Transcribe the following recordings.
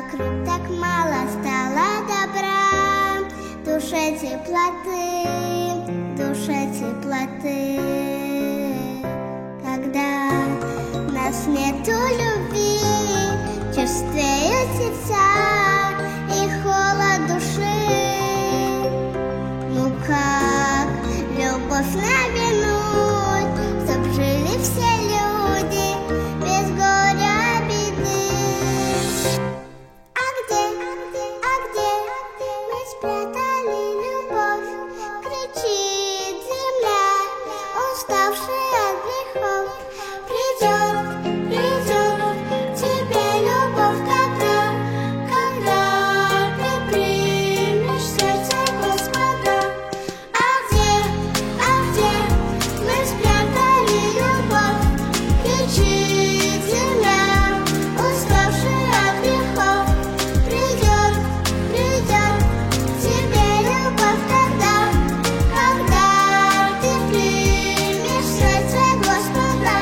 Вокруг так мало стало добра, душе теплоты, душе теплоты. Когда нас нету любви, чувствуют сердца и холод души. Ну как любовь навернуть, чтоб жили все люди без горя, беды? А где мы спрятали любовь? Кричит земля, уставшая от грехов. Придет тебе любовь, когда ты примешь сердце Господа. А где мы спрятали любовь? Кричит земля, уставшая от грехов. Придет тебе любовь, когда ты примешь сердце Господа.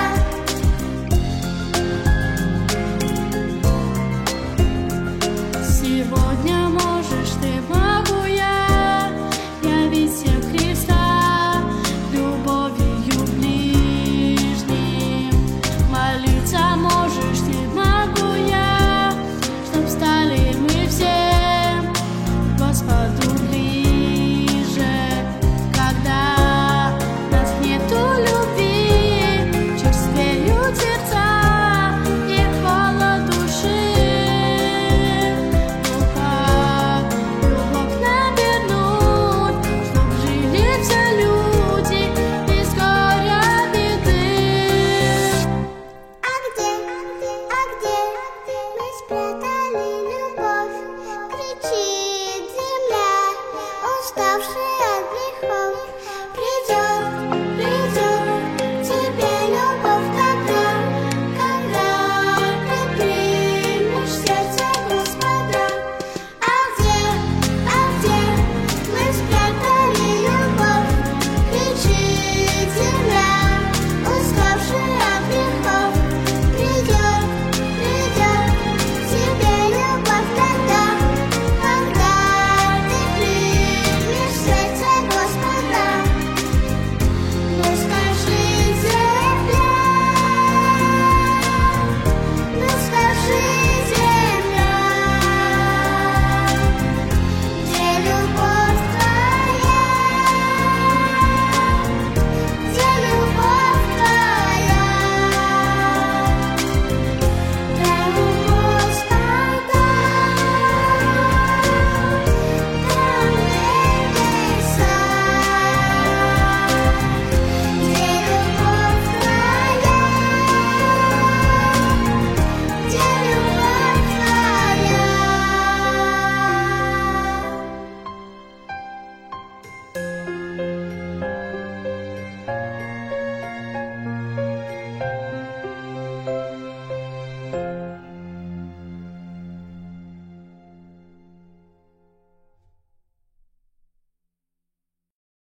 Сегодня можешь ты, могу я, явить всем Христа любовью ближним. Молиться можешь ты, могу я, чтоб стали мы все Господу ближе. Когда нас нету любви, черствеют сердца и холод души. Ну как любовь нам вернуть, чтоб жили все люди без горя, беды? А где мы спрятали